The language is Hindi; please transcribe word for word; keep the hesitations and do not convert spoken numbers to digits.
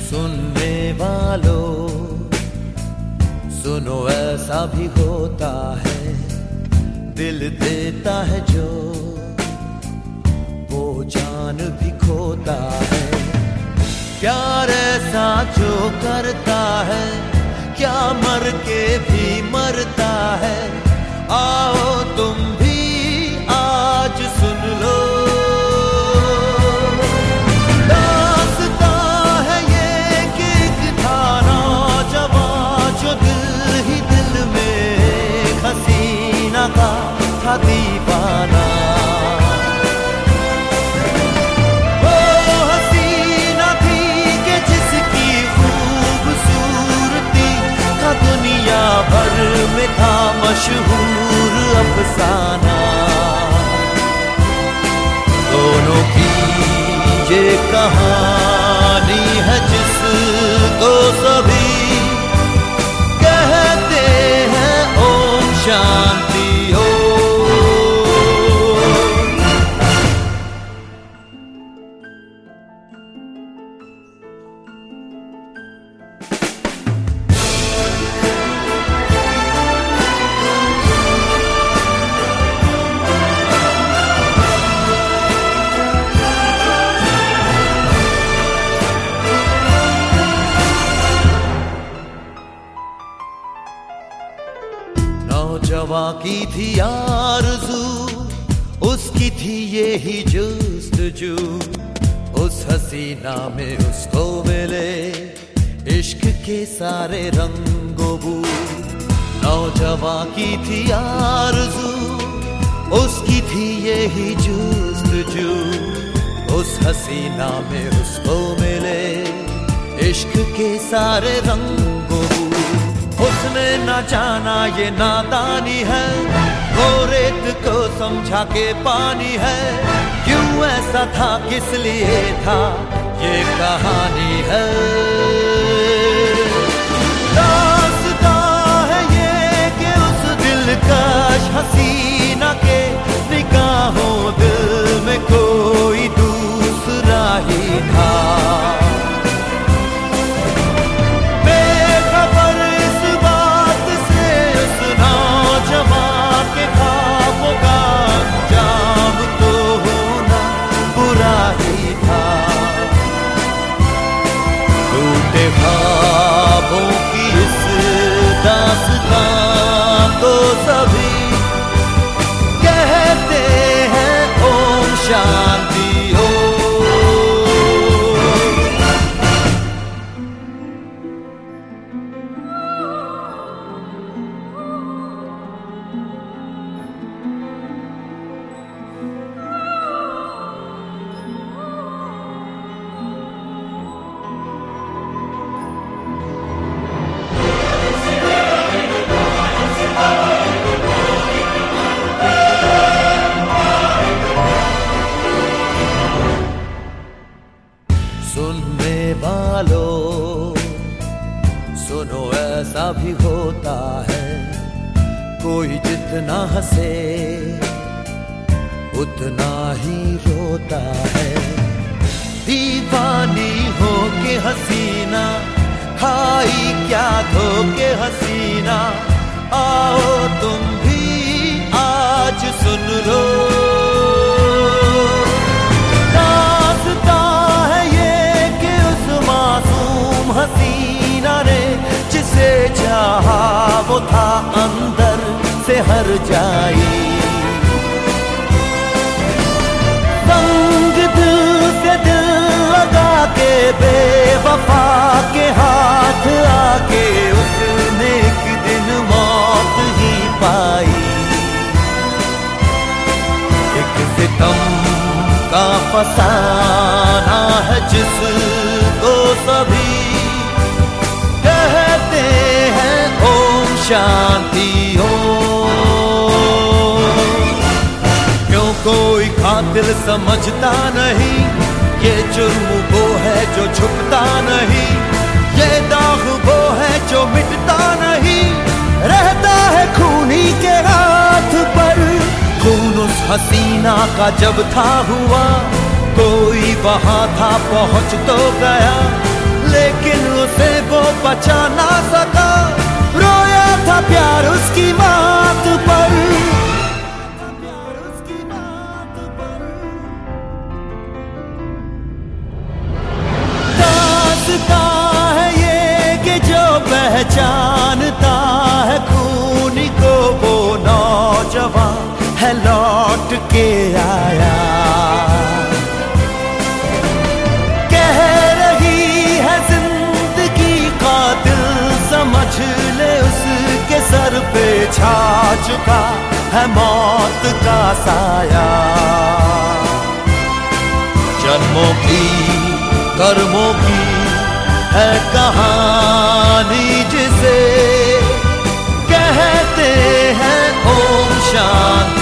सुनने वालों सुनो, ऐसा भी होता है, दिल देता है जो वो जान भी खोता है। प्यार ऐसा जो करता है, क्या मर के भी मरता है। आओ तुम भी आज सुन लो, था दीवाना। वो हसीना थी कि जिसकी खूबसूरती का दुनिया भर में था मशहूर अफसाना। दोनों की ये कहानी है जिसको सभी कहते हैं ओम शांति हो। नौजवां की थी आरज़ू, उसकी थी ये ही जुस्तजू। उस हसीना में उसको मिले इश्क के सारे रंगो बू। नौजवां की थी आरज़ू, उसकी थी ये ही जुस्तजू। उस हसीना में उसको मिले इश्क के सारे रंगो बू। उसने न जाना ये नादानी है, वो रेत को समझा के पानी है। क्यों ऐसा था, किस लिए था, ये कहानी है। दास्ता है ये कि उस दिलकश हसीना के निगाहों दिल में कोई दूसरा ही था। ख्वाबों की इस दास्तां को सभी कहते हैं ओम शांति हो। सुनने वालों सुनो, ऐसा भी होता है, कोई जितना हंसे उतना ही रोता है। दीवानी हो के हसीना खाई क्या धोके हसीना। आओ तुम भी आज सुन लो, हसीना ने जिसे चाहा वो था अंदर से हर जाई। संग दिल से दिल लगा के बेवफा के हाथ आके उसने एक दिन मौत ही पाई। एक सितम का फसाना है जिसको सभी कहते हैं ओम शांति हो। क्यों कोई कातिल समझता नहीं, ये जुर्म वो है जो छुपता नहीं। ये दाग वो है जो मिटता नहीं, रहता है खूनी के हाथ पर। खून उस हसीना का जब था हुआ, कोई वहां था पहुंच तो गया, लेकिन उसे वो बचा ना सका, रोया था प्यार उसकी मात पर। दास्तां है ये कि जो पहचानता है खूनी को, वो नौजवान है लौट के आया। कह रही है जिंदगी कातिल, समझ ले उसके सर पे छा चुका है मौत का साया। जन्मों की कर्मों की है कहानी जिसे कहते हैं ओम शांति।